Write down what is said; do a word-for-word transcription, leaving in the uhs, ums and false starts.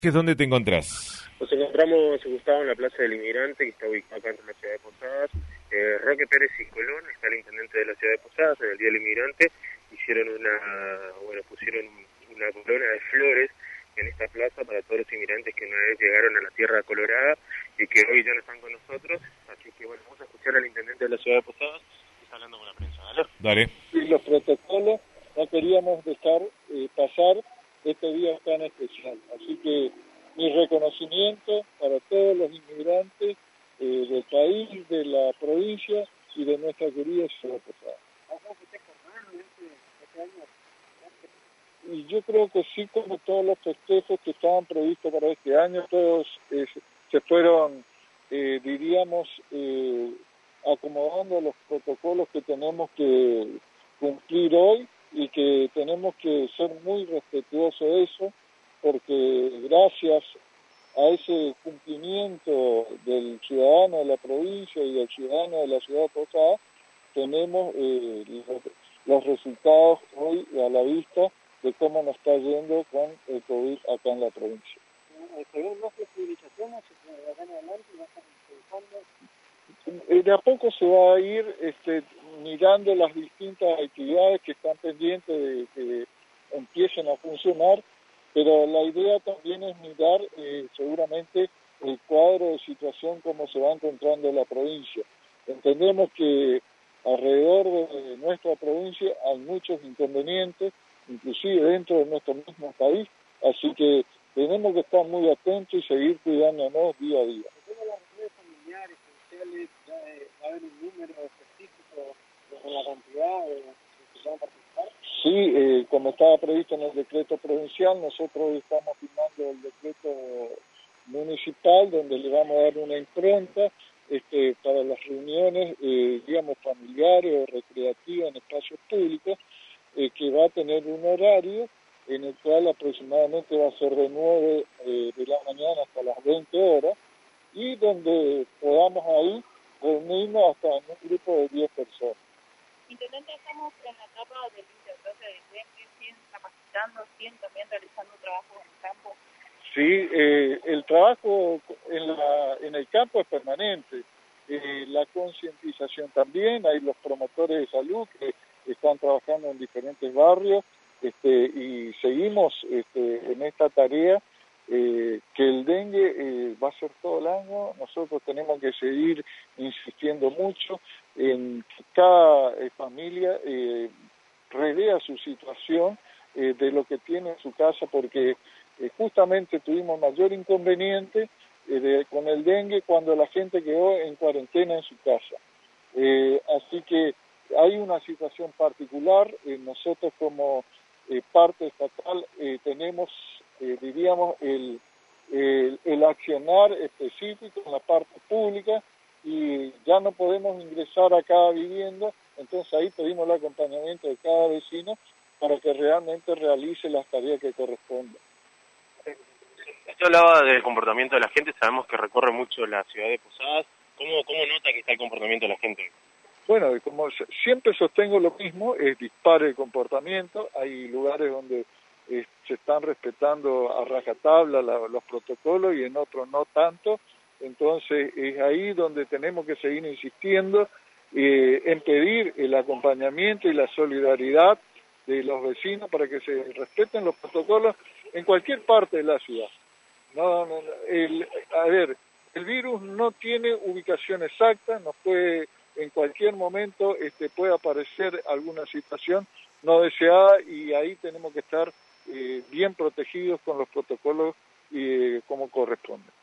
¿Qué es donde te encontrás? Nos encontramos, Gustavo, en la Plaza del Inmigrante, que está ubicada acá en la ciudad de Posadas. Eh, Roque Pérez y Colón, está el intendente de la ciudad de Posadas, en el Día del Inmigrante, hicieron una, bueno, pusieron una corona de flores en esta plaza para todos los inmigrantes que una vez llegaron a la Tierra Colorada y que hoy ya no están con nosotros. Así que, bueno, vamos a escuchar al intendente de la ciudad de Posadas, que está hablando con la prensa, ¿vale? Dale. Y los protocolos no queríamos dejar eh, pasar este día tan especial. Así que mi reconocimiento para todos los inmigrantes eh, del país, de la provincia y de nuestra querida ciudad de Posadas. Y yo creo que sí, como todos los festejos que estaban previstos para este año, todos eh, se fueron, eh, diríamos, eh, acomodando los protocolos que tenemos que cumplir hoy y que tenemos que ser muy respetuosos de eso, porque gracias a ese cumplimiento del ciudadano de la provincia y del ciudadano de la ciudad de Posadas, tenemos eh, los, los resultados hoy a la vista de cómo nos está yendo con el COVID acá en la provincia. De a poco se va a ir este, mirando las distintas actividades que están pendientes de que empiecen a funcionar, pero la idea también es mirar eh, seguramente el cuadro de situación como se va encontrando la provincia. Entendemos que alrededor de nuestra provincia hay muchos inconvenientes, inclusive dentro de nuestro mismo país, así que tenemos que estar muy atentos y seguir cuidándonos día a día. ¿Va a haber un número específico con la cantidad de que van a participar? Sí, eh, como estaba previsto en el decreto provincial, nosotros estamos firmando el decreto municipal donde le vamos a dar una impronta este, para las reuniones, eh, digamos, familiares o recreativas en espacios públicos, eh, que va a tener un horario en el cual aproximadamente va a ser de nueve eh, de la mañana hasta las veinte horas, y donde podamos ahí reunirnos hasta en un grupo de diez personas. Intendente, estamos en la etapa del integrante de dengue, siguen capacitando, siguen también realizando trabajo en el campo. Sí, eh, el trabajo en, la, en el campo es permanente, eh, la concientización también, hay los promotores de salud que están trabajando en diferentes barrios este, y seguimos este, en esta tarea. Eh, que el dengue eh, va a ser todo el año, nosotros tenemos que seguir insistiendo mucho en que cada eh, familia eh, revea su situación eh, de lo que tiene en su casa, porque eh, justamente tuvimos mayor inconveniente eh, de, con el dengue cuando la gente quedó en cuarentena en su casa. Eh, así que hay una situación particular, eh, nosotros como eh, parte estatal eh, tenemos Eh, diríamos, el, el, el accionar específico en la parte pública y ya no podemos ingresar a cada vivienda, entonces ahí pedimos el acompañamiento de cada vecino para que realmente realice las tareas que corresponden. Usted hablaba del comportamiento de la gente, sabemos que recorre mucho la ciudad de Posadas. ¿Cómo, cómo nota que está el comportamiento de la gente? Bueno, como siempre sostengo lo mismo, es dispar el comportamiento, hay lugares donde Eh, se están respetando a rajatabla la, los protocolos y en otros no tanto, entonces es ahí donde tenemos que seguir insistiendo eh, en pedir el acompañamiento y la solidaridad de los vecinos para que se respeten los protocolos en cualquier parte de la ciudad. No, no, el, a ver, el virus no tiene ubicación exacta, nos puede, en cualquier momento este, puede aparecer alguna situación no deseada y ahí tenemos que estar Eh, bien protegidos con los protocolos eh, como corresponde.